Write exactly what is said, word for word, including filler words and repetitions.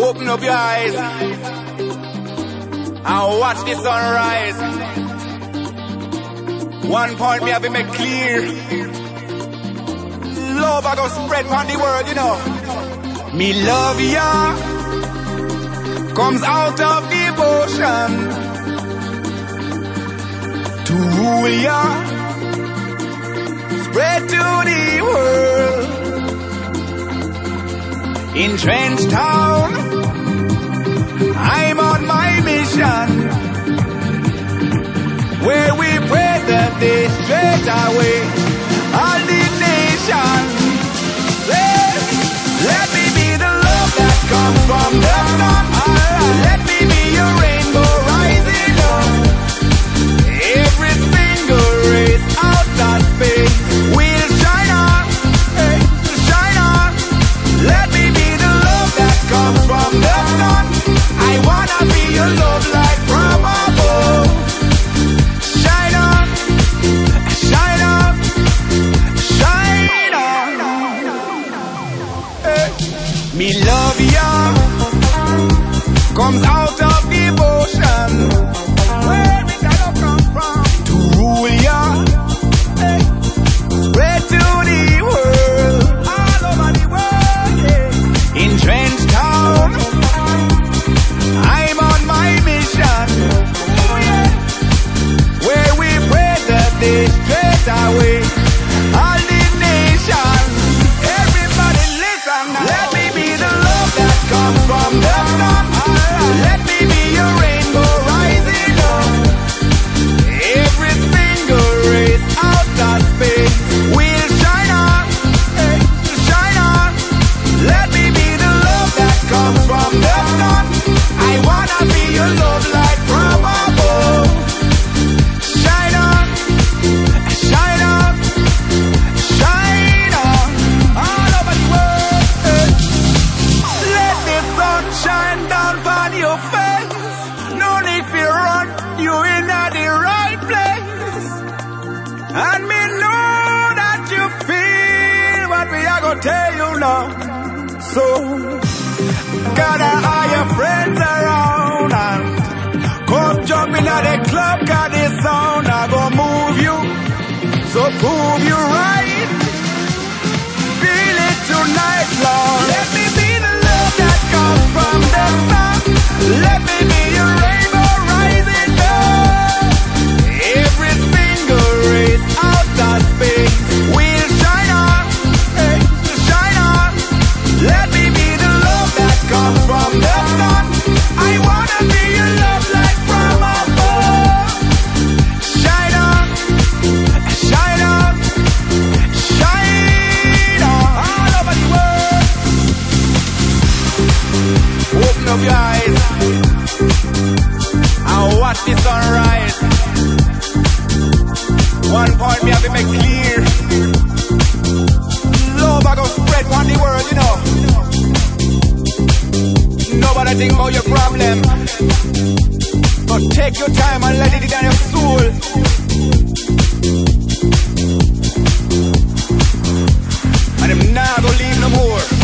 Open up your eyes and watch the sunrise. One point me have to make clear. Love I go spread on the world, you know. Me love ya comes out of devotion to rule ya, spread to the world. In Trench Town, I'm on my mission, where we pray that they straight away all the nation. Let, let me be the love that comes from the sun. Let me be your rainbow rising up. Every single race out of space will shine on, hey, shine on. Let me be the love that comes from the sun. I wanna be your love light from above. Shine on, shine on, shine on. Hey. Me love ya comes out of devotion, where we gotta come from, to rule ya, hey, spread to the world, all over the world, yeah. In Trench Town, I'm on my mission, oh yeah, where we pray that they straight away all the nation. Everybody listen now. Let me be the love that comes from the sun. Let me be your rainbow rising up. Every single race out of space will shine on, hey, shine on. Let me be the love that comes from the sun. I wanna be your love light from above. Shine on, shine on, shine on, all over the world. Hey. Let the sun shine down on your face. No need to run, you in the right place. And me know that you feel what we are gonna tell you now. So gather all your friends around and come jump in at the club, cause this sound I gonna move you. So prove you right. Feel it tonight, Lord. Let me be the love that comes from the sun. Let me be your rainbow rising up. Every single race out of space will shine on, hey, shine on. Let me be the love that comes from the sun. I wanna be your love light from above. Shine on, shine on, shine on, all over the world. Open up your eyes and watch the sunrise. One point me have to make clear. Love I go spread on the world, you know. Nobody think about your problem, but take your time and let it in your soul. And I'm not gonna leave no more.